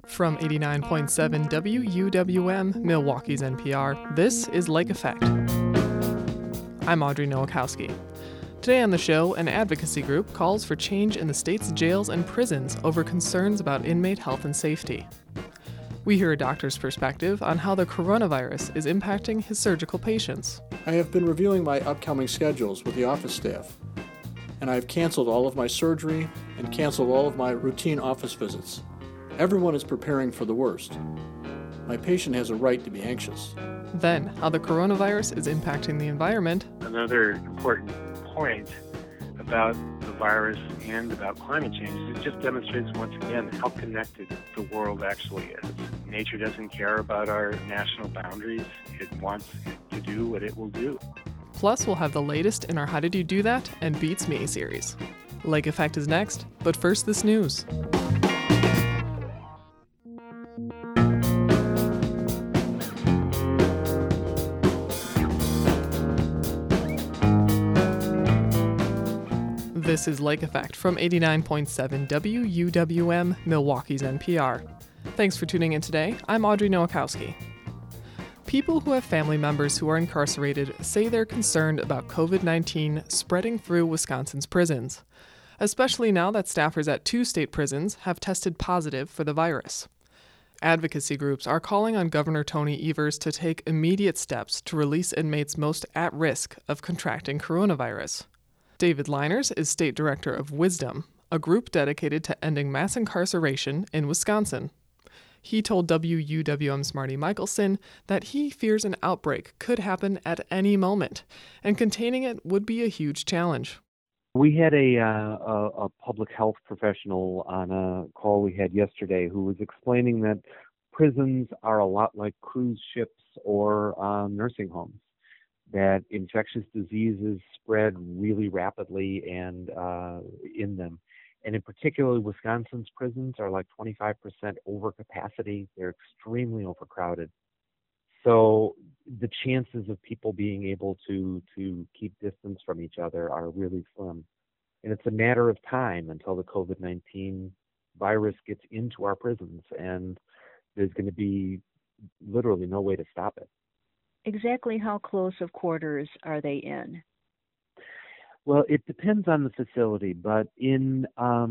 From 89.7 WUWM, Milwaukee's NPR, this is Lake Effect. I'm Audrey Nowakowski. Today on the show, an advocacy group calls for change in the state's jails and prisons over concerns about inmate health and safety. We hear a doctor's perspective on how the coronavirus is impacting his surgical patients. I have been reviewing my upcoming schedules with the office staff, and I have canceled all of my surgery and canceled all of my routine office visits. Everyone is preparing for the worst. My patient has a right to be anxious. Then, how the coronavirus is impacting the environment. Another important point about the virus and about climate change is it just demonstrates once again how connected the world actually is. Nature doesn't care about our national boundaries. It wants to do what it will do. Plus, we'll have the latest in our How Did You Do That and Beats Me series. Lake Effect is next, but first this news. This is Lake Effect from 89.7 WUWM, Milwaukee's NPR. Thanks for tuning in today. I'm Audrey Nowakowski. People who have family members who are incarcerated say they're concerned about COVID-19 spreading through Wisconsin's prisons, especially now that staffers at 2 state prisons have tested positive for the virus. Advocacy groups are calling on Governor Tony Evers to take immediate steps to release inmates most at risk of contracting coronavirus. David Leiners is state director of Wisdom, a group dedicated to ending mass incarceration in Wisconsin. He told WUWM's Marty Michelson that he fears an outbreak could happen at any moment, and containing it would be a huge challenge. We had a public health professional on a call we had yesterday who was explaining that prisons are a lot like cruise ships or nursing homes, that infectious diseases spread really rapidly and in them. And in particular, Wisconsin's prisons are like 25% over capacity. They're extremely overcrowded. So the chances of people being able to keep distance from each other are really slim. And it's a matter of time until the COVID-19 virus gets into our prisons, and there's going to be literally no way to stop it. Exactly how close of quarters are they in? Well, it depends on the facility, but in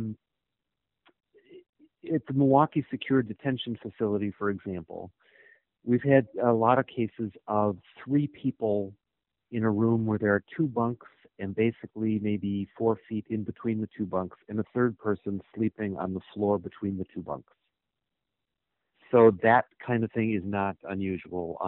at the Milwaukee Secure Detention Facility, for example, we've had a lot of cases of 3 people in a room where there are 2 bunks and basically maybe 4 feet in between the 2 bunks, and a third person sleeping on the floor between the 2 bunks. So that kind of thing is not unusual.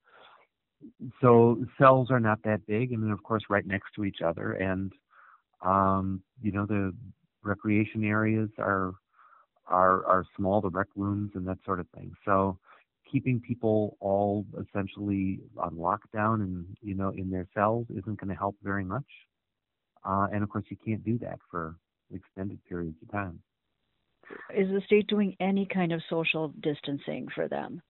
So cells are not that big, and then of course right next to each other, and the recreation areas are small, the rec rooms and that sort of thing. So keeping people all essentially on lockdown and in their cells isn't going to help very much. And of course you can't do that for extended periods of time. Is the state doing any kind of social distancing for them?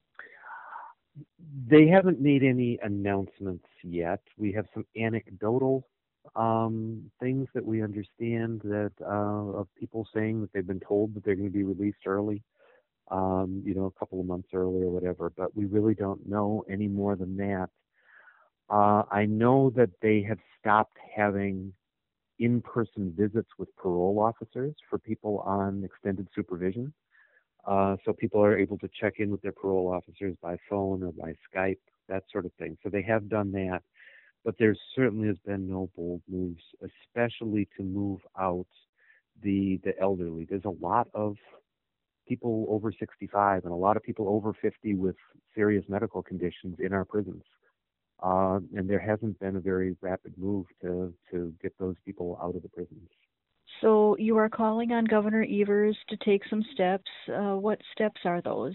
They haven't made any announcements yet. We have some anecdotal things that we understand that of people saying that they've been told that they're going to be released early, a couple of months early or whatever, but we really don't know any more than that. I know that they have stopped having in-person visits with parole officers for people on extended supervision. So people are able to check in with their parole officers by phone or by Skype, that sort of thing. So they have done that, but there certainly has been no bold moves, especially to move out the elderly. There's a lot of people over 65 and a lot of people over 50 with serious medical conditions in our prisons. And there hasn't been a very rapid move to get those people out of the prisons. So you are calling on Governor Evers to take some steps. What steps are those?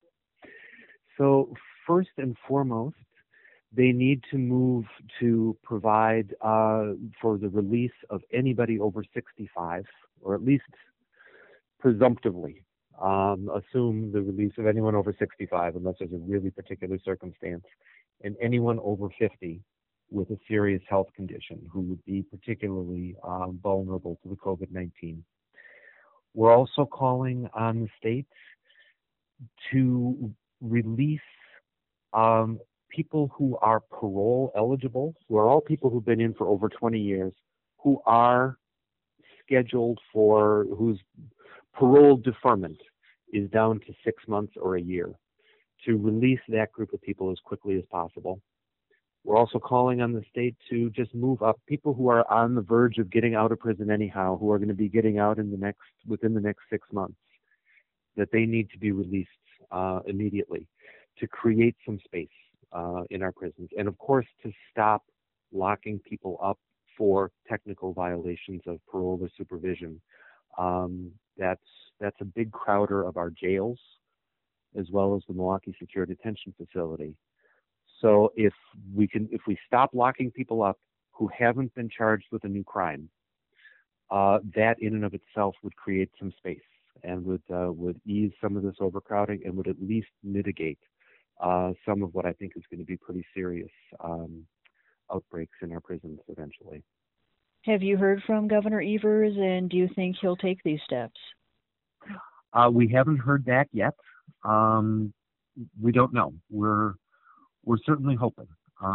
So first and foremost, they need to move to provide for the release of anybody over 65, or at least presumptively assume the release of anyone over 65 unless there's a really particular circumstance, and anyone over 50 with a serious health condition who would be particularly vulnerable to the COVID-19. We're also calling on the states to release people who are parole eligible, who are all people who've been in for over 20 years, who are scheduled for, whose parole deferment is down to 6 months or a year, to release that group of people as quickly as possible. We're also calling on the state to just move up people who are on the verge of getting out of prison anyhow, who are going to be getting out within the next 6 months, that they need to be released immediately to create some space in our prisons. And of course, to stop locking people up for technical violations of parole or supervision. That's a big crowder of our jails, as well as the Milwaukee Secure Detention Facility. So if we stop locking people up who haven't been charged with a new crime, that in and of itself would create some space and would ease some of this overcrowding and would at least mitigate some of what I think is going to be pretty serious outbreaks in our prisons eventually. Have you heard from Governor Evers, and do you think he'll take these steps? We haven't heard that yet. We don't know. We're certainly hoping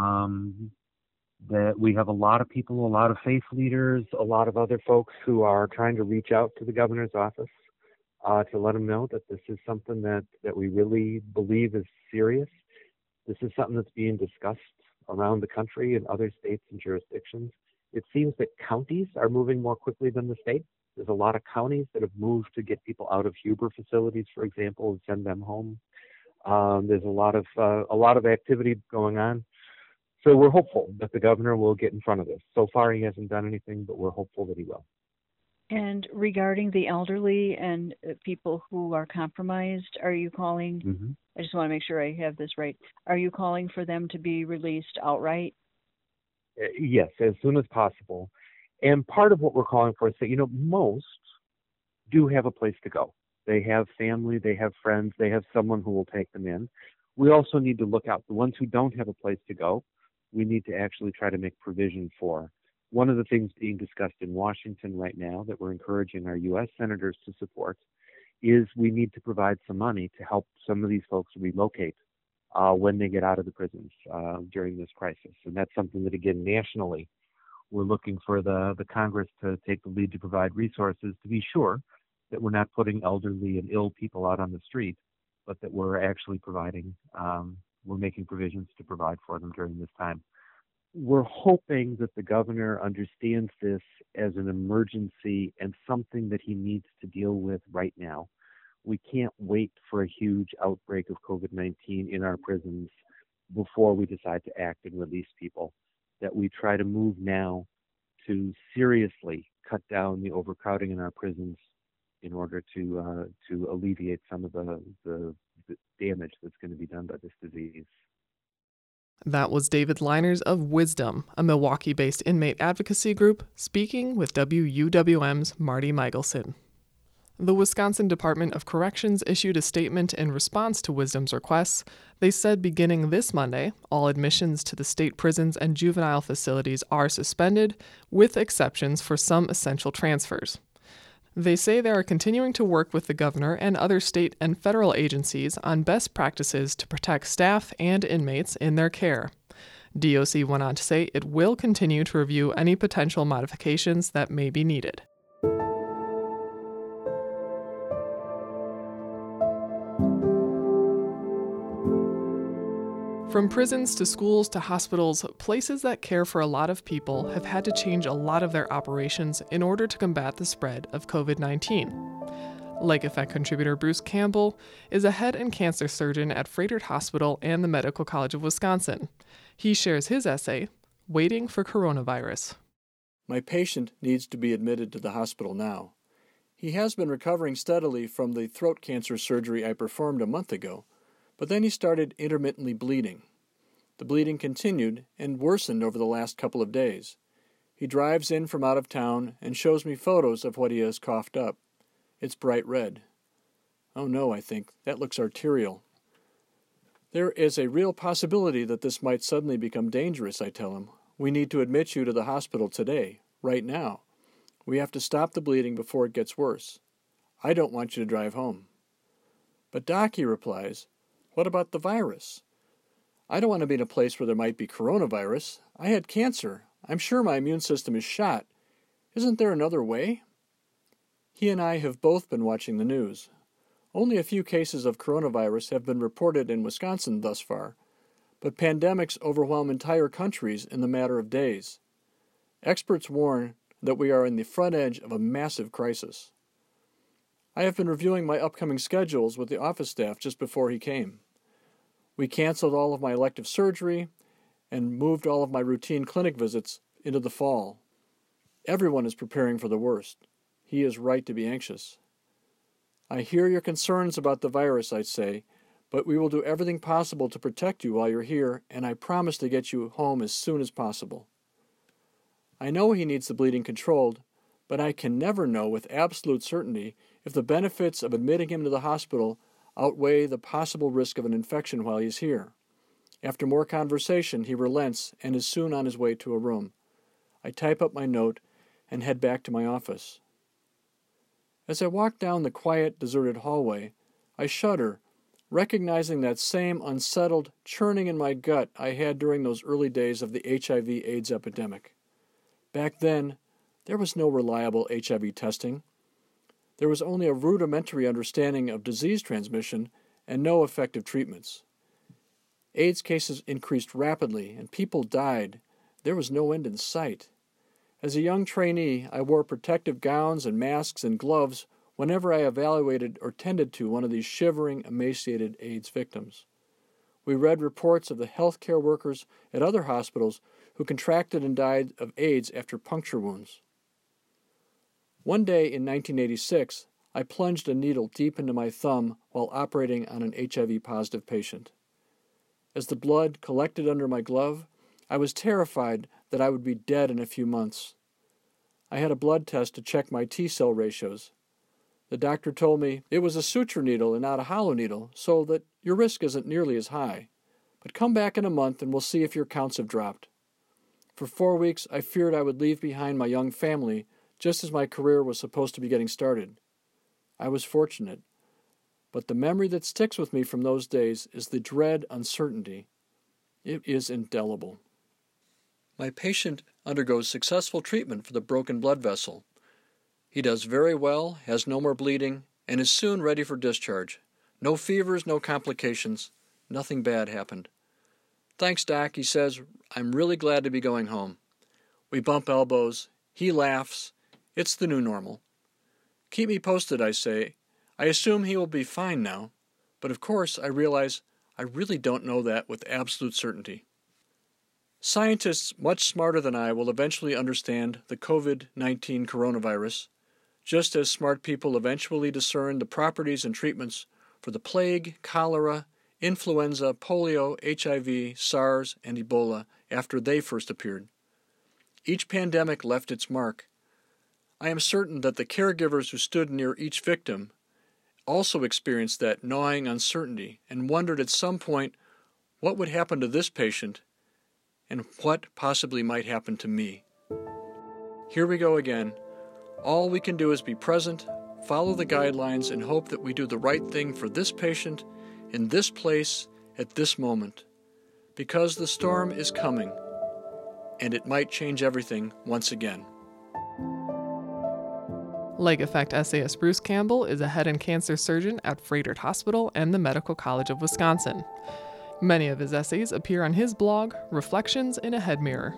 that we have a lot of people, a lot of faith leaders, a lot of other folks who are trying to reach out to the governor's office to let him know that this is something that we really believe is serious. This is something that's being discussed around the country in other states and jurisdictions. It seems that counties are moving more quickly than the state. There's a lot of counties that have moved to get people out of Huber facilities, for example, and send them home. There's a lot of activity going on. So we're hopeful that the governor will get in front of this. So far, he hasn't done anything, but we're hopeful that he will. And regarding the elderly and people who are compromised, are you calling? Mm-hmm. I just want to make sure I have this right. Are you calling for them to be released outright? Yes, as soon as possible. And part of what we're calling for is that, most do have a place to go. They have family, they have friends, they have someone who will take them in. We also need to look out. The ones who don't have a place to go, we need to actually try to make provision for. One of the things being discussed in Washington right now that we're encouraging our U.S. senators to support is we need to provide some money to help some of these folks relocate when they get out of the prisons during this crisis. And that's something that, again, nationally, we're looking for the Congress to take the lead to provide resources to be sure that we're not putting elderly and ill people out on the street, but that we're actually providing, we're making provisions to provide for them during this time. We're hoping that the governor understands this as an emergency and something that he needs to deal with right now. We can't wait for a huge outbreak of COVID-19 in our prisons before we decide to act and release people. That we try to move now to seriously cut down the overcrowding in our prisons in order to alleviate some of the damage that's going to be done by this disease. That was David Liners of Wisdom, a Milwaukee-based inmate advocacy group, speaking with WUWM's Marty Michelson. The Wisconsin Department of Corrections issued a statement in response to Wisdom's requests. They said beginning this Monday, all admissions to the state prisons and juvenile facilities are suspended, with exceptions for some essential transfers. They say they are continuing to work with the governor and other state and federal agencies on best practices to protect staff and inmates in their care. DOC went on to say it will continue to review any potential modifications that may be needed. From prisons to schools to hospitals, places that care for a lot of people have had to change a lot of their operations in order to combat the spread of COVID-19. Lake Effect contributor Bruce Campbell is a head and cancer surgeon at Froedtert Hospital and the Medical College of Wisconsin. He shares his essay, Waiting for Coronavirus. My patient needs to be admitted to the hospital now. He has been recovering steadily from the throat cancer surgery I performed a month ago, but then he started intermittently bleeding. The bleeding continued and worsened over the last couple of days. He drives in from out of town and shows me photos of what he has coughed up. It's bright red. Oh no, I think, that looks arterial. There is a real possibility that this might suddenly become dangerous, I tell him. We need to admit you to the hospital today, right now. We have to stop the bleeding before it gets worse. I don't want you to drive home. But Doc, he replies, what about the virus? I don't want to be in a place where there might be coronavirus. I had cancer. I'm sure my immune system is shot. Isn't there another way? He and I have both been watching the news. Only a few cases of coronavirus have been reported in Wisconsin thus far, but pandemics overwhelm entire countries in the matter of days. Experts warn that we are in the front edge of a massive crisis. I have been reviewing my upcoming schedules with the office staff just before he came. We canceled all of my elective surgery and moved all of my routine clinic visits into the fall. Everyone is preparing for the worst. He is right to be anxious. I hear your concerns about the virus, I say, but we will do everything possible to protect you while you're here, and I promise to get you home as soon as possible. I know he needs the bleeding controlled, but I can never know with absolute certainty if the benefits of admitting him to the hospital outweigh the possible risk of an infection while he's here. After more conversation, he relents and is soon on his way to a room. I type up my note and head back to my office. As I walk down the quiet, deserted hallway, I shudder, recognizing that same unsettled churning in my gut I had during those early days of the HIV/AIDS epidemic. Back then, there was no reliable HIV testing. There was only a rudimentary understanding of disease transmission and no effective treatments. AIDS cases increased rapidly, and people died. There was no end in sight. As a young trainee, I wore protective gowns and masks and gloves whenever I evaluated or tended to one of these shivering, emaciated AIDS victims. We read reports of the healthcare workers at other hospitals who contracted and died of AIDS after puncture wounds. One day in 1986, I plunged a needle deep into my thumb while operating on an HIV-positive patient. As the blood collected under my glove, I was terrified that I would be dead in a few months. I had a blood test to check my T-cell ratios. The doctor told me it was a suture needle and not a hollow needle, so that your risk isn't nearly as high. But come back in a month and we'll see if your counts have dropped. For 4 weeks, I feared I would leave behind my young family just as my career was supposed to be getting started. I was fortunate, but the memory that sticks with me from those days is the dread uncertainty. It is indelible. My patient undergoes successful treatment for the broken blood vessel. He does very well, has no more bleeding, and is soon ready for discharge. No fevers, no complications. Nothing bad happened. Thanks, Doc, he says. I'm really glad to be going home. We bump elbows. He laughs. It's the new normal. Keep me posted, I say. I assume he will be fine now, but of course I realize I really don't know that with absolute certainty. Scientists much smarter than I will eventually understand the COVID-19 coronavirus, just as smart people eventually discern the properties and treatments for the plague, cholera, influenza, polio, HIV, SARS, and Ebola after they first appeared. Each pandemic left its mark. I am certain that the caregivers who stood near each victim also experienced that gnawing uncertainty and wondered at some point what would happen to this patient and what possibly might happen to me. Here we go again. All we can do is be present, follow the guidelines, and hope that we do the right thing for this patient in this place at this moment. Because the storm is coming, and it might change everything once again. Lake Effect essayist Bruce Campbell is a head and cancer surgeon at Froedtert Hospital and the Medical College of Wisconsin. Many of his essays appear on his blog, Reflections in a Head Mirror.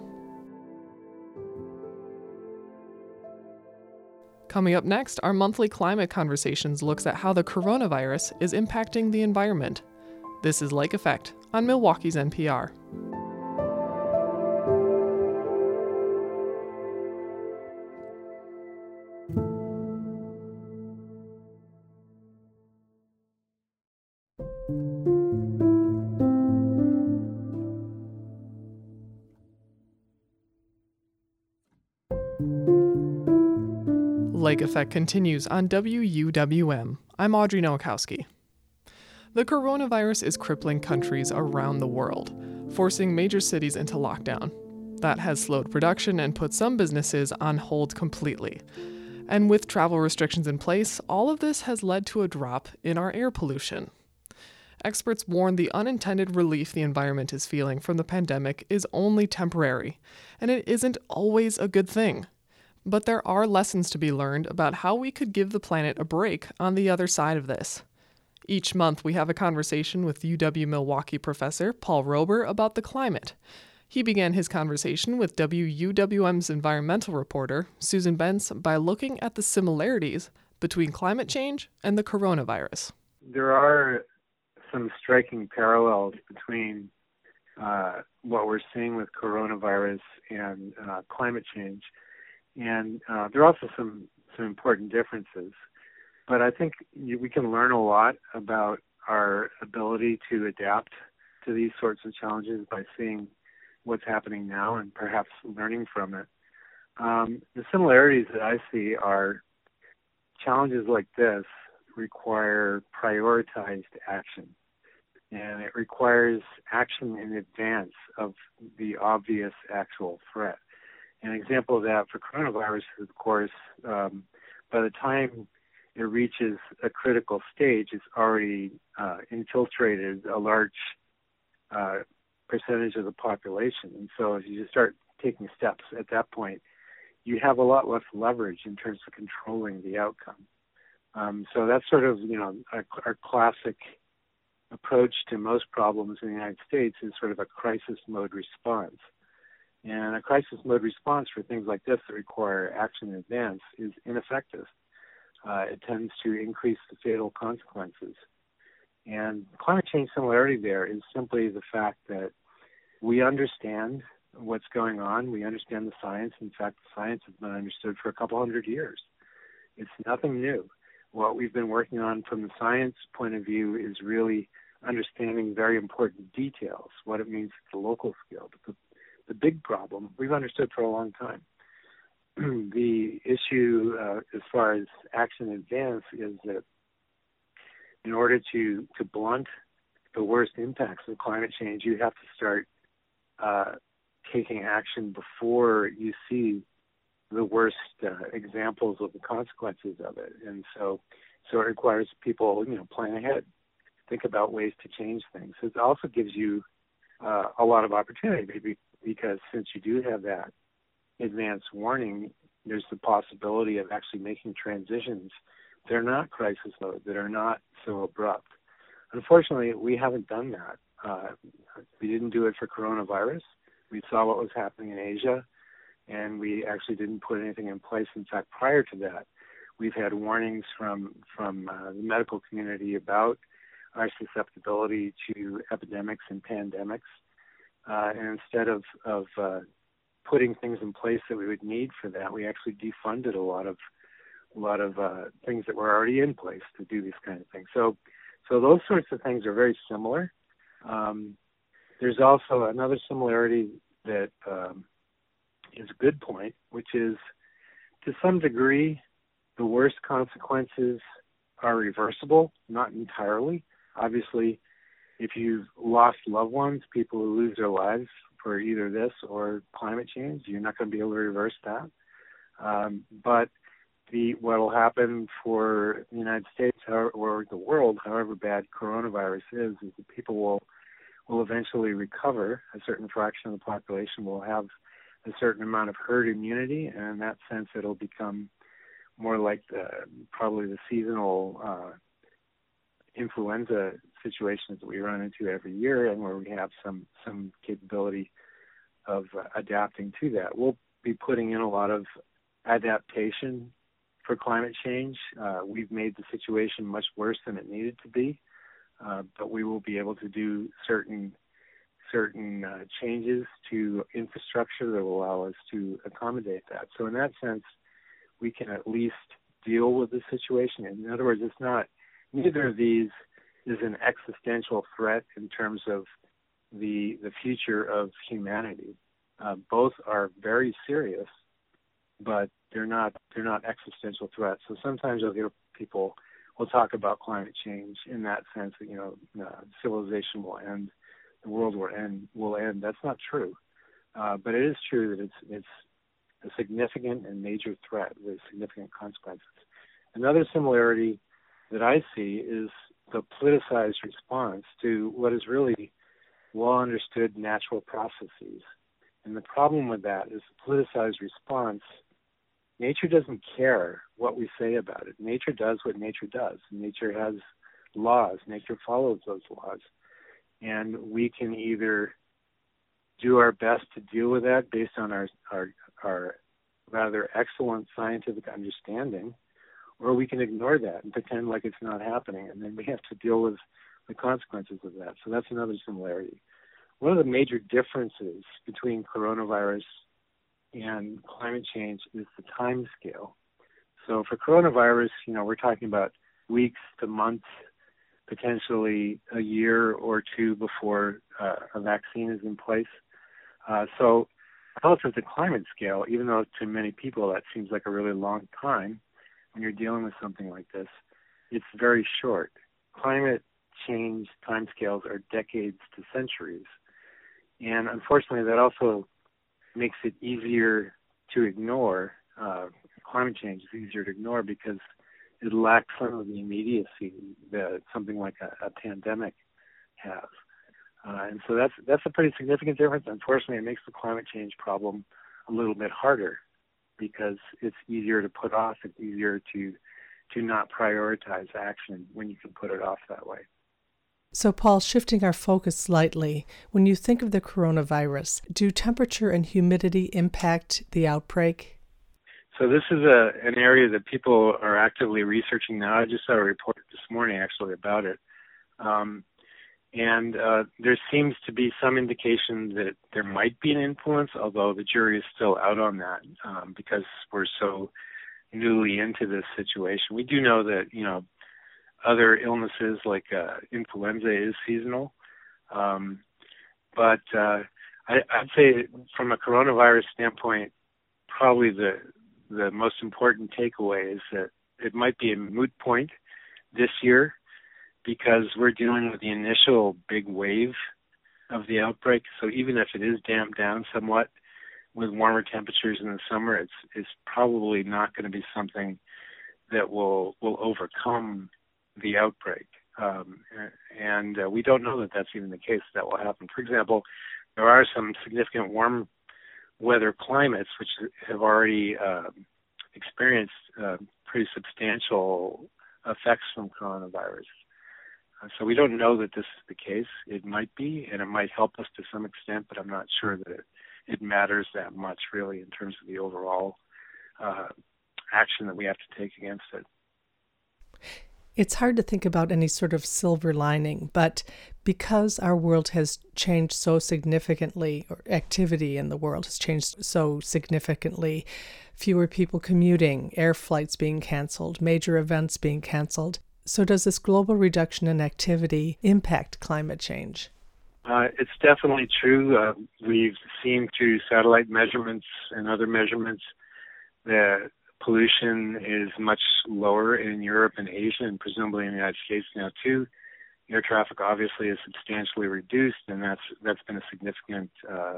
Coming up next, our monthly Climate Conversations looks at how the coronavirus is impacting the environment. This is Lake Effect on Milwaukee's NPR. Lake Effect continues on WUWM. I'm Audrey Nowakowski. The coronavirus is crippling countries around the world, forcing major cities into lockdown. That has slowed production and put some businesses on hold completely. And with travel restrictions in place, all of this has led to a drop in our air pollution. Experts warn the unintended relief the environment is feeling from the pandemic is only temporary, and it isn't always a good thing. But there are lessons to be learned about how we could give the planet a break on the other side of this. Each month, we have a conversation with UW-Milwaukee professor Paul Rober about the climate. He began his conversation with WUWM's environmental reporter, Susan Bentz, by looking at the similarities between climate change and the coronavirus. There are some striking parallels between what we're seeing with coronavirus and climate change. And there are also some important differences. But I think we can learn a lot about our ability to adapt to these sorts of challenges by seeing what's happening now and perhaps learning from it. The similarities that I see are challenges like this require prioritized action. And it requires action in advance of the obvious actual threat. An example of that for coronavirus is, of course, by the time it reaches a critical stage, it's already infiltrated a large percentage of the population. And so if you just start taking steps at that point, you have a lot less leverage in terms of controlling the outcome. So that's sort of, our classic approach to most problems in the United States is sort of a crisis mode response. And a crisis mode response for things like this that require action in advance is ineffective. It tends to increase the fatal consequences. And climate change similarity there is simply the fact that we understand what's going on. We understand the science. In fact, the science has been understood for a couple hundred years. It's nothing new. What we've been working on from the science point of view is really understanding very important details, what it means at the local scale. But the big problem we've understood for a long time. The issue as far as action in advance is that in order to blunt the worst impacts of climate change, you have to start taking action before you see the worst examples of the consequences of it. And so it requires people, plan ahead, think about ways to change things. It also gives you a lot of opportunity, maybe, because since you do have that advance warning, there's the possibility of actually making transitions that are not crisis mode, that are not so abrupt. Unfortunately, we haven't done that. We didn't do it for coronavirus. We saw what was happening in Asia, and we actually didn't put anything in place. In fact, prior to that, we've had warnings from the medical community about our susceptibility to epidemics and pandemics. And instead of putting things in place that we would need for that, we actually defunded a lot of things that were already in place to do these kind of things. So those sorts of things are very similar. There's also another similarity that is a good point, which is to some degree, the worst consequences are reversible, not entirely. Obviously, if you've lost loved ones, people who lose their lives for either this or climate change, you're not going to be able to reverse that. But what will happen for the United States or the world, however bad coronavirus is that people will eventually recover. A certain fraction of the population will have a certain amount of herd immunity, and in that sense, it'll become more like probably the seasonal influenza situations that we run into every year, and where we have some capability of adapting to that. We'll be putting in a lot of adaptation for climate change. We've made the situation much worse than it needed to be, but we will be able to do certain changes to infrastructure that will allow us to accommodate that. So in that sense, we can at least deal with the situation. In other words, neither of these is an existential threat in terms of the future of humanity. Both are very serious, but they're not existential threats. So sometimes you'll hear people will talk about climate change in that sense that civilization will end, the world will end. That's not true, but it is true that a significant and major threat with significant consequences. Another similarity that I see is the politicized response to what is really well understood natural processes. And the problem with that is the politicized response. Nature doesn't care what we say about it. Nature does what nature does. Nature has laws. Nature follows those laws. And we can either do our best to deal with that based on our rather excellent scientific understanding, or we can ignore that and pretend like it's not happening, and then we have to deal with the consequences of that. So that's another similarity. One of the major differences between coronavirus and climate change is the time scale. So for coronavirus, we're talking about weeks to months, potentially a year or two before a vaccine is in place. So relative to climate scale, even though to many people that seems like a really long time when you're dealing with something like this, it's very short. Climate change timescales are decades to centuries. And unfortunately, that also makes it easier to ignore. Climate change is easier to ignore because it lacks some of the immediacy that something like a pandemic has. And so that's a pretty significant difference. Unfortunately, it makes the climate change problem a little bit harder because it's easier to put off. It's easier to not prioritize action when you can put it off that way. So, Paul, shifting our focus slightly, when you think of the coronavirus, do temperature and humidity impact the outbreak? So this is an area that people are actively researching now. I just saw a report this morning, actually, about it. And there seems to be some indication that there might be an influence, although the jury is still out on that because we're so newly into this situation. We do know that, other illnesses like influenza is seasonal. But I'd say from a coronavirus standpoint, probably the most important takeaway is that it might be a moot point this year because we're dealing with the initial big wave of the outbreak. So even if it is damped down somewhat with warmer temperatures in the summer, it's probably not going to be something that will overcome the outbreak. And we don't know that that's even the case that will happen. For example, there are some significant warm weather climates which have already experienced pretty substantial effects from coronavirus. So we don't know that this is the case. It might be, and it might help us to some extent, but I'm not sure that it matters that much really in terms of the overall action that we have to take against it. It's hard to think about any sort of silver lining, but because our world has changed so significantly, or activity in the world has changed so significantly, fewer people commuting, air flights being canceled, major events being canceled. So does this global reduction in activity impact climate change? It's definitely true. We've seen through satellite measurements and other measurements that pollution is much lower in Europe and Asia, and presumably in the United States now too. Air traffic obviously is substantially reduced, and that's been a significant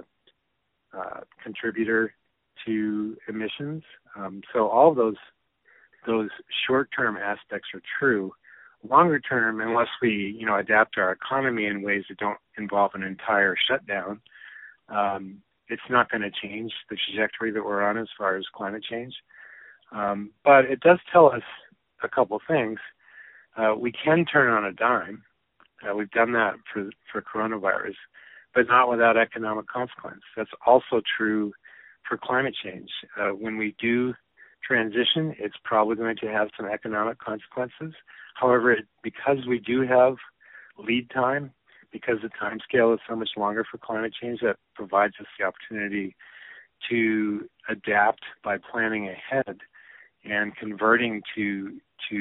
contributor to emissions. So all of those short-term aspects are true. Longer term, unless we adapt our economy in ways that don't involve an entire shutdown, it's not going to change the trajectory that we're on as far as climate change. But it does tell us a couple things. We can turn on a dime. We've done that for coronavirus, but not without economic consequence. That's also true for climate change. When we do transition, it's probably going to have some economic consequences. However, because we do have lead time, because the time scale is so much longer for climate change, that provides us the opportunity to adapt by planning ahead and converting to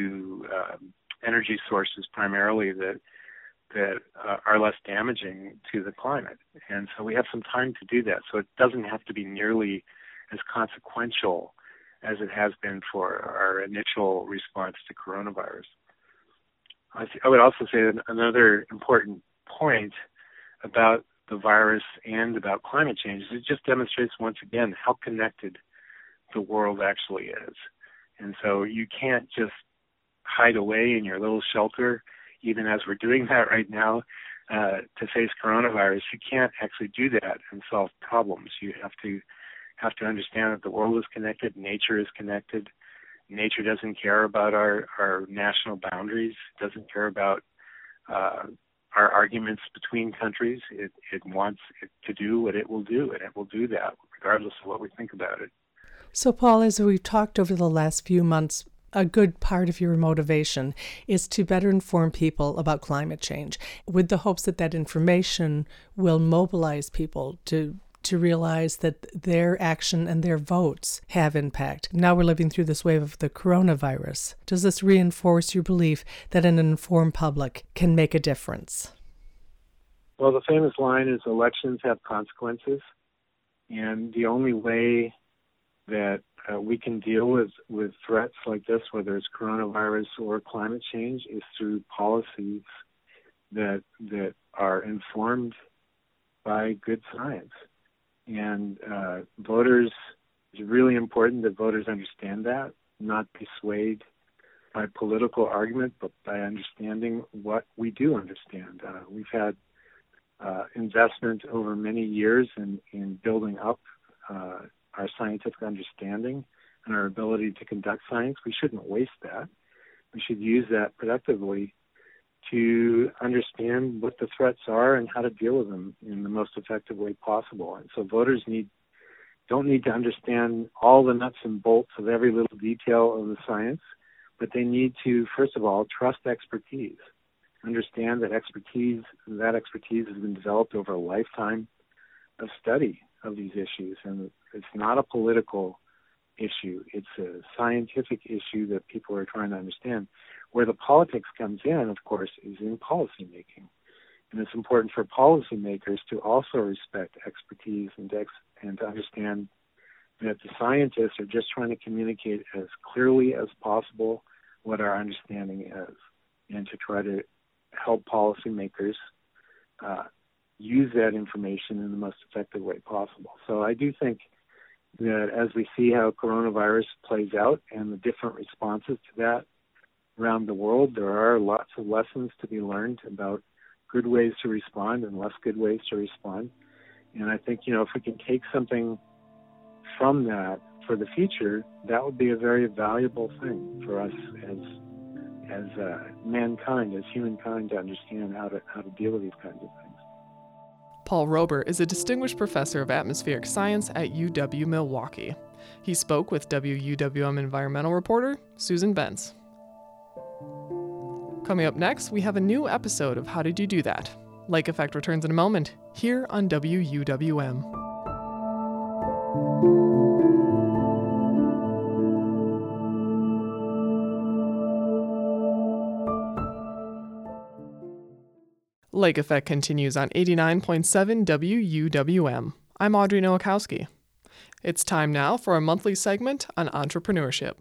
energy sources primarily that are less damaging to the climate. And so we have some time to do that. So it doesn't have to be nearly as consequential as it has been for our initial response to coronavirus. I would also say that another important point about the virus and about climate change is it just demonstrates once again how connected the world actually is. And so you can't just hide away in your little shelter, even as we're doing that right now, to face coronavirus. You can't actually do that and solve problems. You have to understand that the world is connected, nature is connected. Nature doesn't care about our national boundaries, doesn't care about our arguments between countries. It wants it to do what it will do, and it will do that regardless of what we think about it. So, Paul, as we've talked over the last few months, a good part of your motivation is to better inform people about climate change, with the hopes that that information will mobilize people to realize that their action and their votes have impact. Now we're living through this wave of the coronavirus. Does this reinforce your belief that an informed public can make a difference? Well, the famous line is elections have consequences, and the only way that we can deal with threats like this, whether it's coronavirus or climate change, is through policies that are informed by good science. And voters, it's really important that voters understand that, not be swayed by political argument, but by understanding what we do understand. We've had investment over many years in building up our scientific understanding and our ability to conduct science. We shouldn't waste that. We should use that productively to understand what the threats are and how to deal with them in the most effective way possible. And so voters don't need to understand all the nuts and bolts of every little detail of the science, but they need to, first of all, trust expertise. Understand that expertise has been developed over a lifetime of study of these issues. And it's not a political issue. It's a scientific issue that people are trying to understand. Where the politics comes in, of course, is in policy making. And it's important for policymakers to also respect expertise and to understand that the scientists are just trying to communicate as clearly as possible what our understanding is, and to try to help policymakers use that information in the most effective way possible. So I do think that as we see how coronavirus plays out and the different responses to that around the world, there are lots of lessons to be learned about good ways to respond and less good ways to respond. And I think, if we can take something from that for the future, that would be a very valuable thing for us as mankind, as humankind, to understand how to deal with these kinds of things. Paul Rober is a distinguished professor of atmospheric science at UW-Milwaukee. He spoke with WUWM environmental reporter Susan Benz. Coming up next, we have a new episode of How Did You Do That? Lake Effect returns in a moment, here on WUWM. Lake Effect continues on 89.7 WUWM. I'm Audrey Nowakowski. It's time now for a monthly segment on entrepreneurship.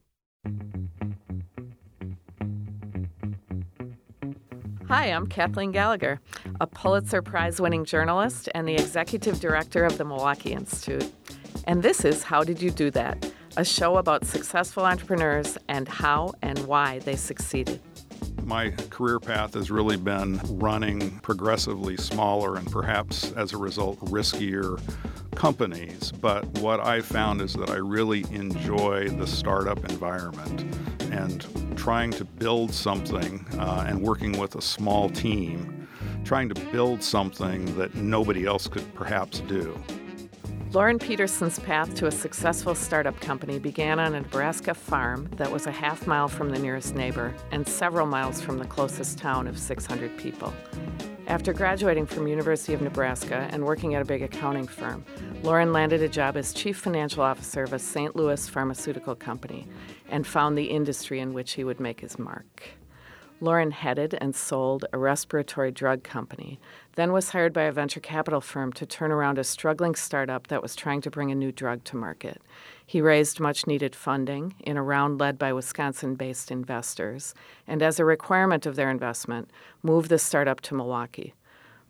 Hi, I'm Kathleen Gallagher, a Pulitzer Prize-winning journalist and the executive director of the Milwaukee Institute. And this is How Did You Do That? A show about successful entrepreneurs and how and why they succeeded. My career path has really been running progressively smaller and perhaps as a result riskier companies. But what I found is that I really enjoy the startup environment and trying to build something and working with a small team, trying to build something that nobody else could perhaps do. Lauren Peterson's path to a successful startup company began on a Nebraska farm that was a half mile from the nearest neighbor and several miles from the closest town of 600 people. After graduating from University of Nebraska and working at a big accounting firm, Lauren landed a job as chief financial officer of a St. Louis pharmaceutical company and found the industry in which he would make his mark. Lauren headed and sold a respiratory drug company, then was hired by a venture capital firm to turn around a struggling startup that was trying to bring a new drug to market. He raised much-needed funding in a round led by Wisconsin-based investors, and as a requirement of their investment, moved the startup to Milwaukee.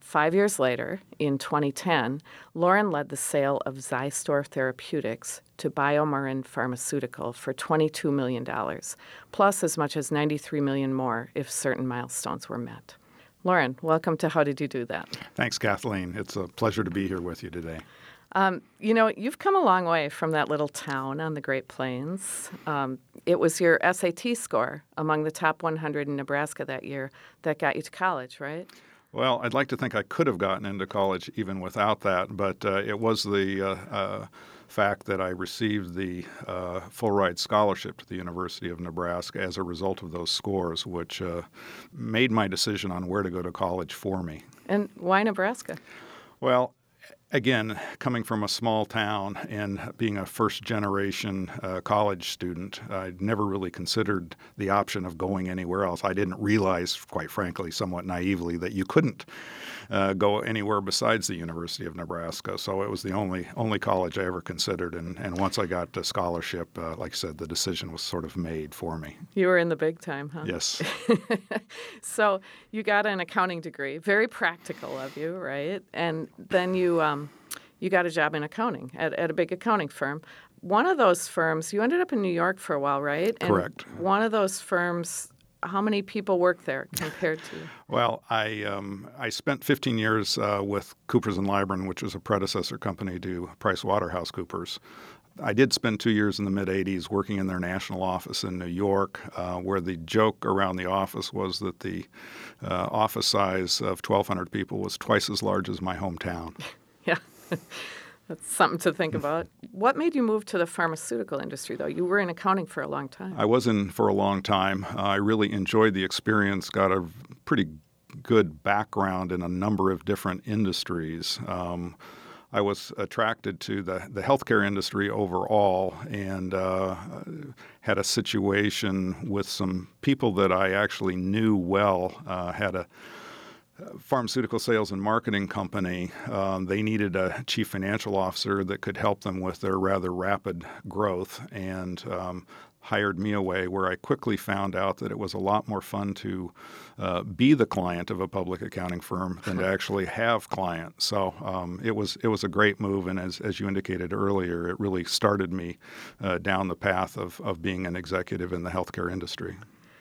5 years later, in 2010, Lauren led the sale of Xystor Therapeutics to BioMarin Pharmaceutical for $22 million, plus as much as $93 million more if certain milestones were met. Lauren, welcome to How Did You Do That? Thanks, Kathleen. It's a pleasure to be here with you today. You've come a long way from that little town on the Great Plains. It was your SAT score among the top 100 in Nebraska that year that got you to college, right? Well, I'd like to think I could have gotten into college even without that, but it was the fact that I received the full-ride scholarship to the University of Nebraska as a result of those scores, which made my decision on where to go to college for me. And why Nebraska? Well, again, coming from a small town and being a first-generation college student, I'd never really considered the option of going anywhere else. I didn't realize, quite frankly, somewhat naively, that you couldn't go anywhere besides the University of Nebraska. So it was the only college I ever considered. And once I got the scholarship, like I said, the decision was sort of made for me. You were in the big time, huh? Yes. So you got an accounting degree, very practical of you, right? And then you got a job in accounting at a big accounting firm. One of those firms, you ended up in New York for a while, right? And correct. One of those firms, how many people work there compared to you? Well, I spent 15 years with Coopers & Lybrand, which was a predecessor company to PricewaterhouseCoopers. I did spend 2 years in the mid-'80s working in their national office in New York, where the joke around the office was that the office size of 1,200 people was twice as large as my hometown. Yeah. That's something to think about. What made you move to the pharmaceutical industry, though? You were in accounting for a long time. I was in for a long time. I really enjoyed the experience, got a pretty good background in a number of different industries. I was attracted to the healthcare industry overall and had a situation with some people that I actually knew well, had a pharmaceutical sales and marketing company. They needed a chief financial officer that could help them with their rather rapid growth and hired me away, where I quickly found out that it was a lot more fun to be the client of a public accounting firm than to actually have clients. So it was a great move, and as you indicated earlier, it really started me down the path of being an executive in the healthcare industry.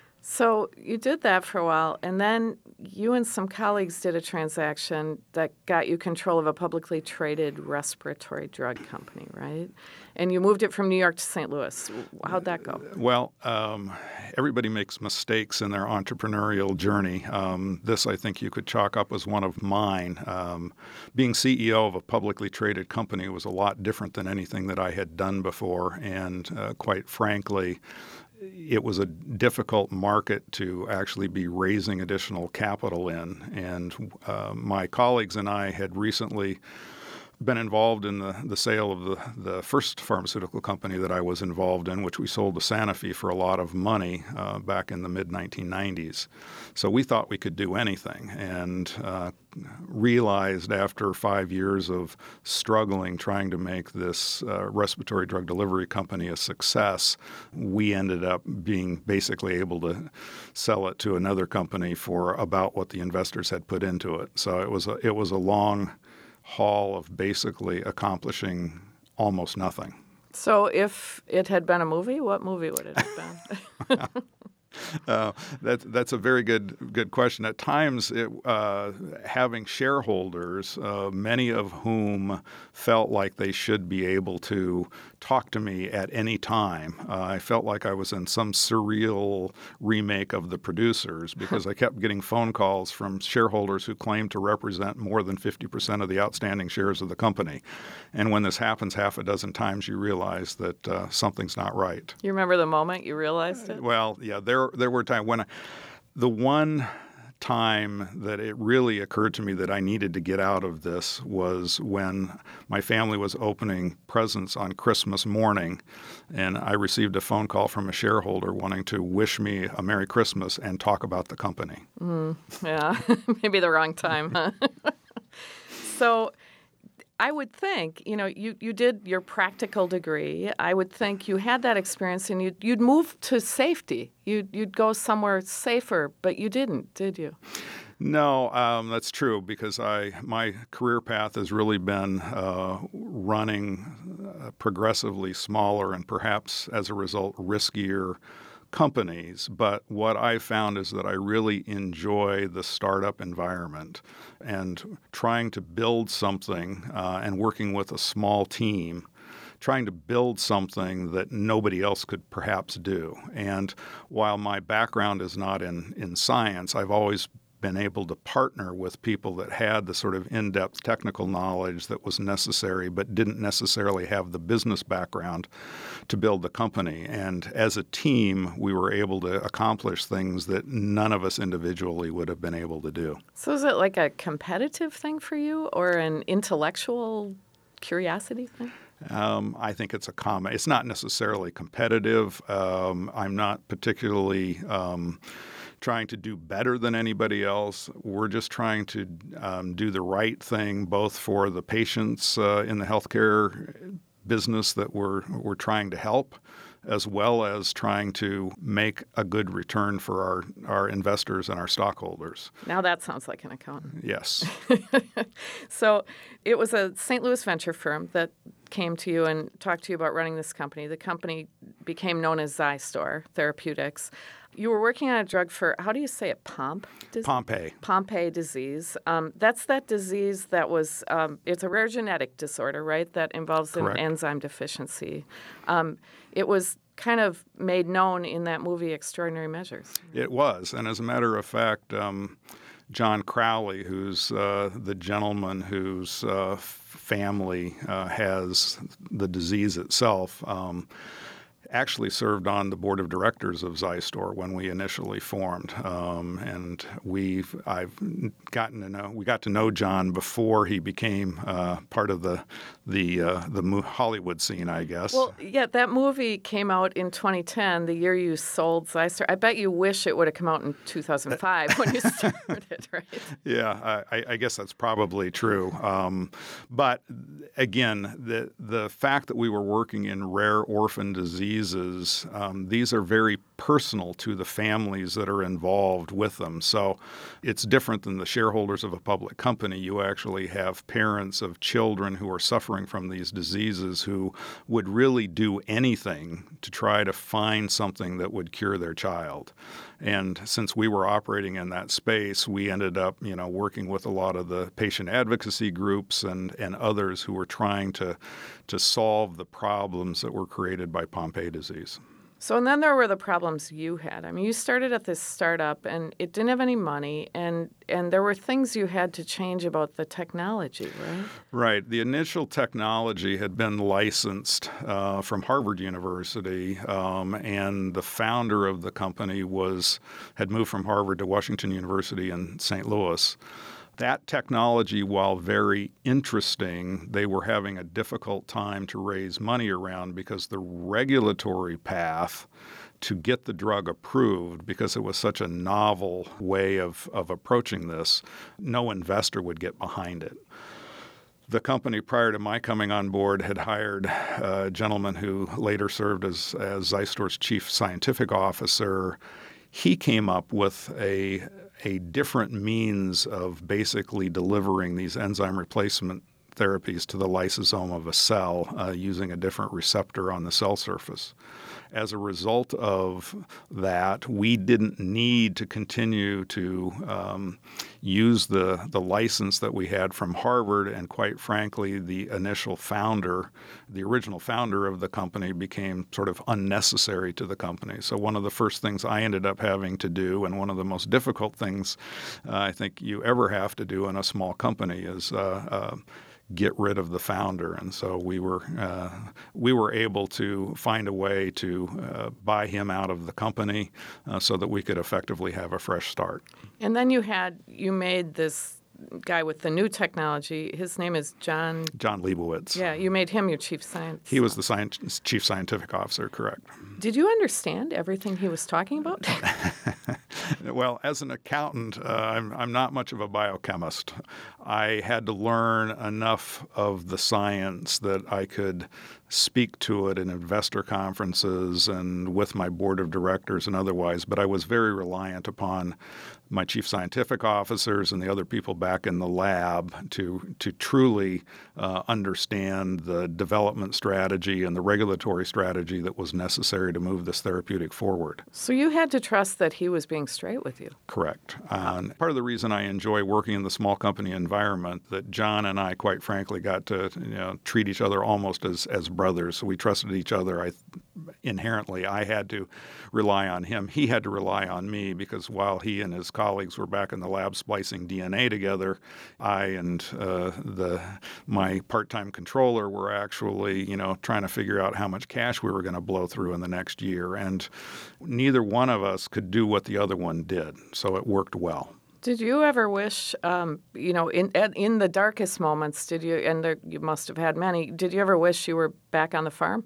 So you did that for a while, and then you and some colleagues did a transaction that got you control of a publicly traded respiratory drug company, right? And you moved it from New York to St. Louis. How'd that go? Well, everybody makes mistakes in their entrepreneurial journey. This, I think, you could chalk up as one of mine. Being CEO of a publicly traded company was a lot different than anything that I had done before, and quite frankly, it was a difficult market to actually be raising additional capital in. And my colleagues and I had recently been involved in the sale of the first pharmaceutical company that I was involved in, which we sold to Sanofi for a lot of money back in the mid-1990s. So we thought we could do anything, and realized after 5 years of struggling trying to make this respiratory drug delivery company a success, we ended up being basically able to sell it to another company for about what the investors had put into it. So it was a long haul of basically accomplishing almost nothing. So if it had been a movie, what movie would it have been? That's a very good question. At times, having shareholders, many of whom felt like they should be able to talk to me at any time, I felt like I was in some surreal remake of The Producers, because I kept getting phone calls from shareholders who claimed to represent more than 50% of the outstanding shares of the company. And when this happens half a dozen times, you realize that something's not right. You remember the moment you realized it? Well, yeah, there were times when the one time that it really occurred to me that I needed to get out of this was when my family was opening presents on Christmas morning, and I received a phone call from a shareholder wanting to wish me a Merry Christmas and talk about the company. Yeah, maybe the wrong time, huh? So I would think, you did your practical degree. I would think you had that experience and you'd move to safety. You'd go somewhere safer, but you didn't, did you? No, that's true because my career path has really been running progressively smaller and perhaps as a result riskier companies. But what I found is that I really enjoy the startup environment and trying to build something and working with a small team, trying to build something that nobody else could perhaps do. And while my background is not in science, I've always been able to partner with people that had the sort of in-depth technical knowledge that was necessary but didn't necessarily have the business background to build the company. And as a team, we were able to accomplish things that none of us individually would have been able to do. So is it like a competitive thing for you or an intellectual curiosity thing? I think it's a common. It's not necessarily competitive. I'm not particularly trying to do better than anybody else. We're just trying to do the right thing, both for the patients in the healthcare business that we're trying to help, as well as trying to make a good return for our investors and our stockholders. Now that sounds like an accountant. Yes. So it was a St. Louis venture firm that came to you and talked to you about running this company. The company became known as Xistor Therapeutics. You were working on a drug for, how do you say it, Pompe disease. That's that disease that was, it's a rare genetic disorder, right, that involves an enzyme deficiency. It was kind of made known in that movie Extraordinary Measures. It was. And as a matter of fact, John Crowley, who's the gentleman whose family has the disease itself, actually served on the board of directors of Xistor when we initially formed, and we got to know John before he became part of the Hollywood scene, I guess. Well, yeah, that movie came out in 2010, the year you sold Xistor. I bet you wish it would have come out in 2005 when you started, right? Yeah, I guess that's probably true. But again, the fact that we were working in rare orphan diseases, these are very personal to the families that are involved with them. So it's different than the shareholders of a public company. You actually have parents of children who are suffering from these diseases who would really do anything to try to find something that would cure their child. And since we were operating in that space, we ended up, working with a lot of the patient advocacy groups and others who were trying to solve the problems that were created by Pompe disease. So, and then there were the problems you had. I mean, you started at this startup, and it didn't have any money, and there were things you had to change about the technology, right? Right. The initial technology had been licensed from Harvard University, and the founder of the company had moved from Harvard to Washington University in St. Louis. That technology, while very interesting, they were having a difficult time to raise money around because the regulatory path to get the drug approved, because it was such a novel way of approaching this, no investor would get behind it. The company, prior to my coming on board, had hired a gentleman who later served as Xistor's chief scientific officer. He came up with a different means of basically delivering these enzyme replacement therapies to the lysosome of a cell using a different receptor on the cell surface. As a result of that, we didn't need to continue to use the license that we had from Harvard, and quite frankly, the original founder of the company became sort of unnecessary to the company. So one of the first things I ended up having to do, and one of the most difficult things I think you ever have to do in a small company, is get rid of the founder. And so we were able to find a way to buy him out of the company so that we could effectively have a fresh start. And then you made this guy with the new technology. His name is John Leibowitz. Yeah, you made him your chief science. He was the chief scientific officer, correct. Did you understand everything he was talking about? Well, as an accountant, I'm not much of a biochemist. I had to learn enough of the science that I could speak to it in investor conferences and with my board of directors and otherwise, but I was very reliant upon my chief scientific officers and the other people back in the lab to truly understand the development strategy and the regulatory strategy that was necessary to move this therapeutic forward. So you had to trust that he was being straight with you. Correct. Part of the reason I enjoy working in the small company environment, that John and I, quite frankly, got to treat each other almost as brothers. So we trusted each other. Inherently, I had to rely on him. He had to rely on me, because while he and his colleagues were back in the lab splicing DNA together, I and my part-time controller were actually, trying to figure out how much cash we were going to blow through in the next year. And neither one of us could do what the other one did. So it worked well. Did you ever wish, in the darkest moments, did you, and you must have had many, did you ever wish you were back on the farm?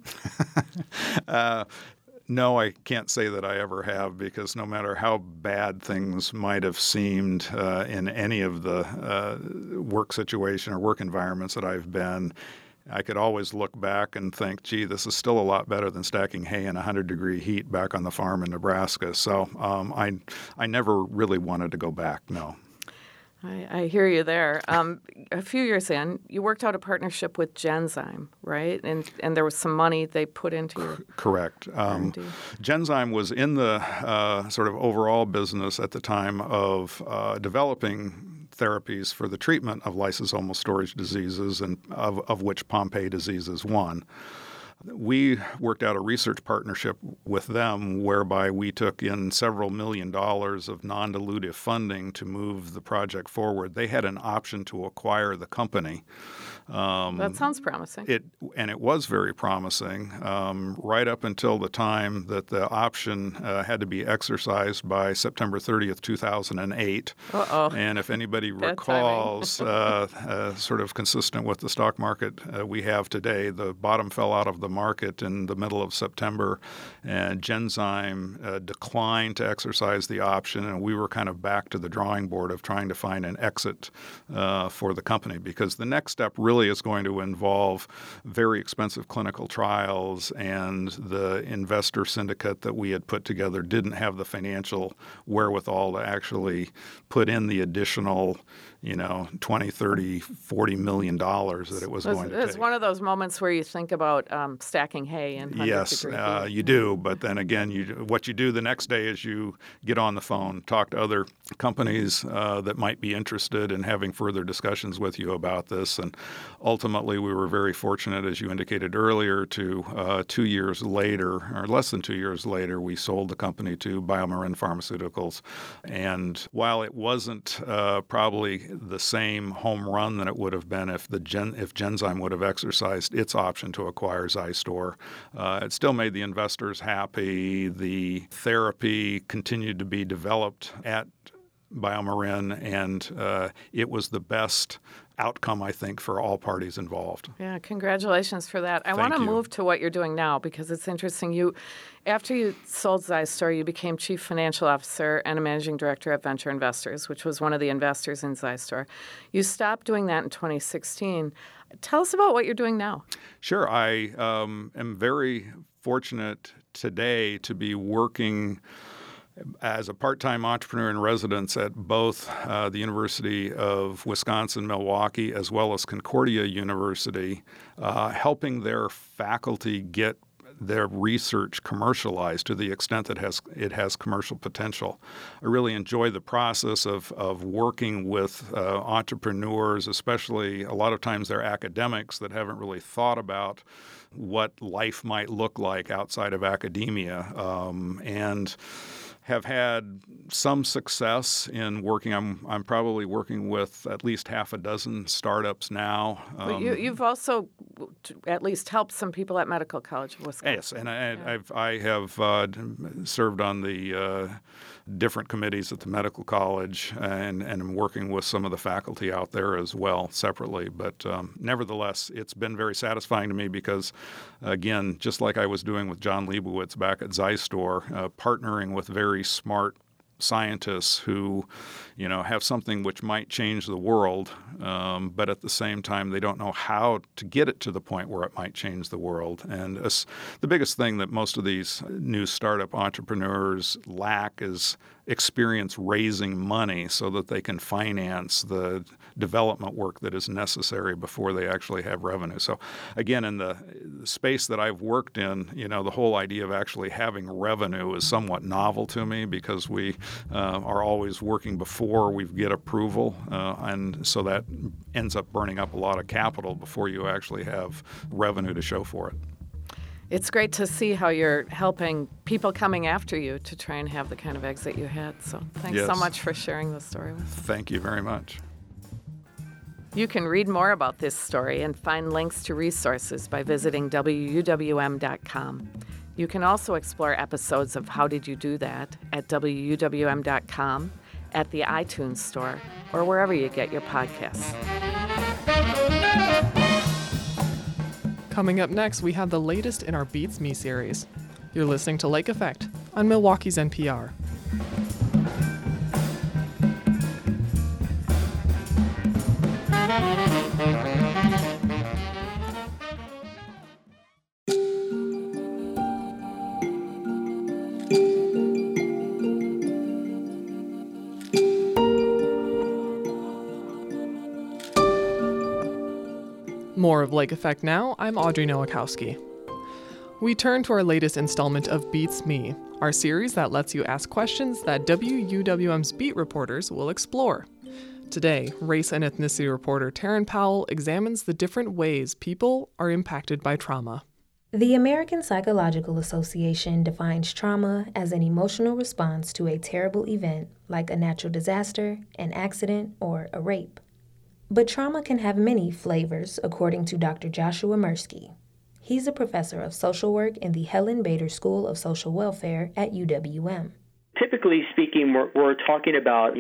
No, I can't say that I ever have, because no matter how bad things might have seemed in any of the work situation or work environments that I've been, I could always look back and think, gee, this is still a lot better than stacking hay in 100-degree heat back on the farm in Nebraska. So I never really wanted to go back, no. I hear you there. A few years in, you worked out a partnership with Genzyme, right? And there was some money they put into your Correct. Genzyme was in the sort of overall business at the time of developing therapies for the treatment of lysosomal storage diseases, and of which Pompe disease is one. We worked out a research partnership with them whereby we took in several $1 million of non-dilutive funding to move the project forward. They had an option to acquire the company. That sounds promising. It was very promising right up until the time that the option had to be exercised by September 30th, 2008. Uh-oh. And if anybody recalls, sort of consistent with the stock market we have today, the bottom fell out of the market in the middle of September, and Genzyme declined to exercise the option, and we were kind of back to the drawing board of trying to find an exit for the company, because the next step really is going to involve very expensive clinical trials, and the investor syndicate that we had put together didn't have the financial wherewithal to actually put in the additional, 20, 30, $40 million that it was going to take. It's one of those moments where you think about stacking hay in 100-degree heat. You do. But then again, what you do the next day is you get on the phone, talk to other companies that might be interested in having further discussions with you about this. And ultimately, we were very fortunate, as you indicated earlier, to 2 years later, or less than 2 years later, we sold the company to BioMarin Pharmaceuticals. And while it wasn't probably the same home run that it would have been if Genzyme would have exercised its option to acquire Xystor, it still made the investors happy. The therapy continued to be developed at BioMarin, and it was the best outcome, I think, for all parties involved. Yeah, congratulations for that. I want to move to what you're doing now, because it's interesting. After you sold Xystor, you became chief financial officer and a managing director at Venture Investors, which was one of the investors in Xystor. You stopped doing that in 2016. Tell us about what you're doing now. Sure. I am very fortunate today to be working as a part-time entrepreneur in residence at both the University of Wisconsin-Milwaukee as well as Concordia University, helping their faculty get their research commercialized to the extent that it has commercial potential. I really enjoy the process of working with entrepreneurs, especially a lot of times they're academics that haven't really thought about what life might look like outside of academia, and have had some success in working. I'm probably working with at least half a dozen startups now. But you've also at least helped some people at Medical College of Wisconsin. Yes, and I have served on the different committees at the medical college, and am working with some of the faculty out there as well separately. But nevertheless, it's been very satisfying to me because, again, just like I was doing with John Leibowitz back at Xystor, partnering with very smart scientists who, have something which might change the world, but at the same time they don't know how to get it to the point where it might change the world. And the biggest thing that most of these new startup entrepreneurs lack is experience raising money so that they can finance the development work that is necessary before they actually have revenue. So again, in the space that I've worked in, the whole idea of actually having revenue is somewhat novel to me because we are always working before we get approval, and so that ends up burning up a lot of capital before you actually have revenue to show for it. It's great to see how you're helping people coming after you to try and have the kind of exit you had. So thanks so much for sharing the story with us. Thank you very much. You can read more about this story and find links to resources by visiting WUWM.com. You can also explore episodes of How Did You Do That at WUWM.com, at the iTunes Store, or wherever you get your podcasts. Coming up next, we have the latest in our Beats Me series. You're listening to Lake Effect on Milwaukee's NPR. More of Lake Effect now. I'm Audrey Nowakowski. We turn to our latest installment of Beats Me, our series that lets you ask questions that WUWM's beat reporters will explore. Today, race and ethnicity reporter Taryn Powell examines the different ways people are impacted by trauma. The American Psychological Association defines trauma as an emotional response to a terrible event like a natural disaster, an accident, or a rape. But trauma can have many flavors, according to Dr. Joshua Mirsky. He's a professor of social work in the Helen Bader School of Social Welfare at UWM. Typically speaking, we're talking about,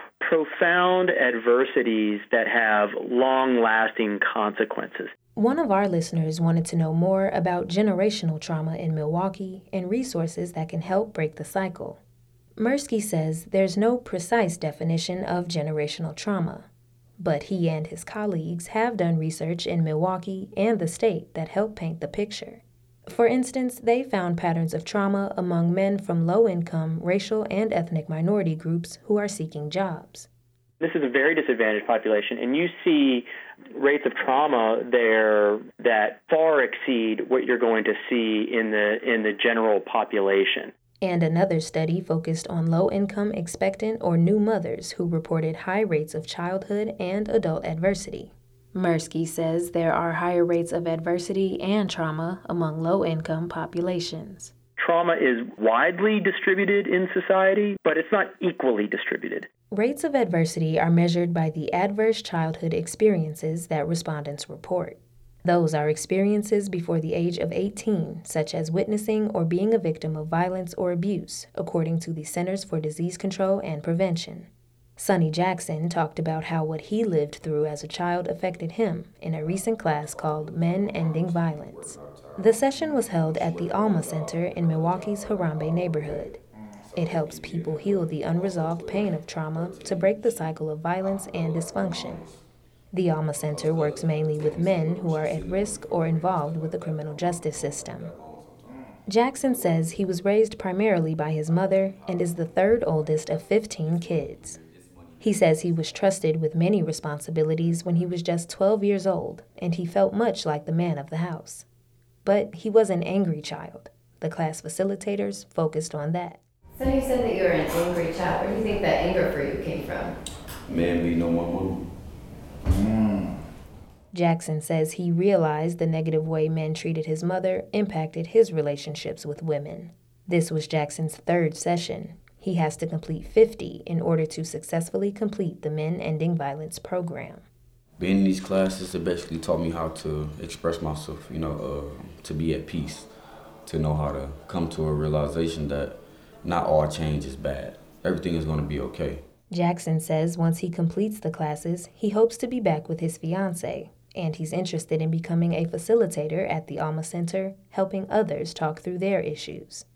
profound adversities that have long-lasting consequences. One of our listeners wanted to know more about generational trauma in Milwaukee and resources that can help break the cycle. Mirsky says there's no precise definition of generational trauma, but he and his colleagues have done research in Milwaukee and the state that help paint the picture. For instance, they found patterns of trauma among men from low-income, racial, and ethnic minority groups who are seeking jobs. This is a very disadvantaged population, and you see rates of trauma there that far exceed what you're going to see in the general population. And another study focused on low-income expectant or new mothers who reported high rates of childhood and adult adversity. Mirsky says there are higher rates of adversity and trauma among low-income populations. Trauma is widely distributed in society, but it's not equally distributed. Rates of adversity are measured by the adverse childhood experiences that respondents report. Those are experiences before the age of 18, such as witnessing or being a victim of violence or abuse, according to the Centers for Disease Control and Prevention. Sonny Jackson talked about how what he lived through as a child affected him in a recent class called Men Ending Violence. The session was held at the Alma Center in Milwaukee's Harambe neighborhood. It helps people heal the unresolved pain of trauma to break the cycle of violence and dysfunction. The Alma Center works mainly with men who are at risk or involved with the criminal justice system. Jackson says he was raised primarily by his mother and is the third oldest of 15 kids. He says he was trusted with many responsibilities when he was just 12 years old, and he felt much like the man of the house. But he was an angry child. The class facilitators focused on that. So you said that you were an angry child. Where do you think that anger for you came from? Man beating on my mom. Jackson says he realized the negative way men treated his mother impacted his relationships with women. This was Jackson's third session. He has to complete 50 in order to successfully complete the Men Ending Violence program. Being in these classes, it basically taught me how to express myself, to be at peace, to know how to come to a realization that not all change is bad. Everything is going to be okay. Jackson says once he completes the classes, he hopes to be back with his fiancée, and he's interested in becoming a facilitator at the Alma Center, helping others talk through their issues.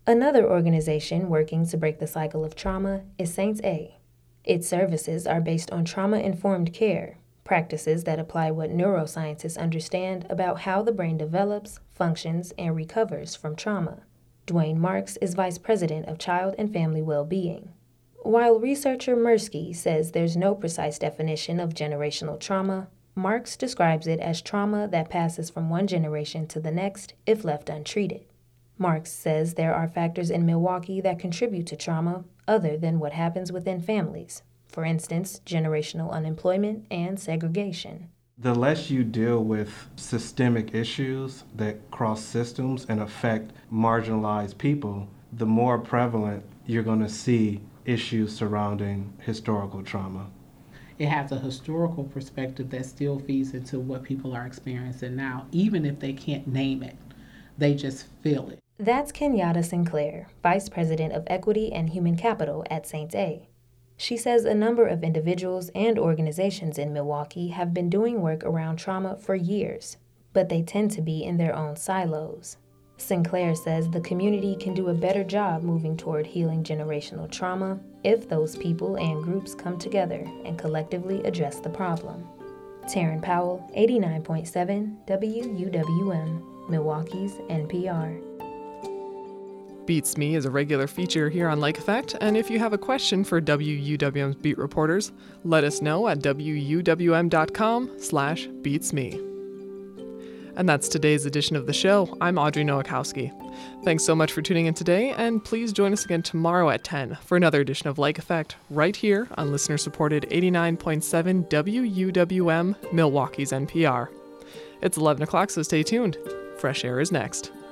Another organization working to break the cycle of trauma is Saints A. Its services are based on trauma-informed care, practices that apply what neuroscientists understand about how the brain develops, functions, and recovers from trauma. Dwayne Marks is Vice President of Child and Family Well-Being. While researcher Mirsky says there's no precise definition of generational trauma, Marks describes it as trauma that passes from one generation to the next if left untreated. Marks says there are factors in Milwaukee that contribute to trauma other than what happens within families. For instance, generational unemployment and segregation. The less you deal with systemic issues that cross systems and affect marginalized people, the more prevalent you're going to see issues surrounding historical trauma. It has a historical perspective that still feeds into what people are experiencing now, even if they can't name it. They just feel it. That's Kenyatta Sinclair, Vice President of Equity and Human Capital at Saints A. She says a number of individuals and organizations in Milwaukee have been doing work around trauma for years, but they tend to be in their own silos. Sinclair says the community can do a better job moving toward healing generational trauma if those people and groups come together and collectively address the problem. Taryn Powell, 89.7 WUWM, Milwaukee's NPR. Beats Me is a regular feature here on Lake Effect, and if you have a question for WUWM's beat reporters, let us know at wuwm.com/beatsme. And that's today's edition of the show. I'm Audrey Nowakowski. Thanks so much for tuning in today, and please join us again tomorrow at 10 for another edition of Lake Effect, right here on listener-supported 89.7 WUWM, Milwaukee's NPR. It's 11 o'clock, so stay tuned. Fresh Air is next.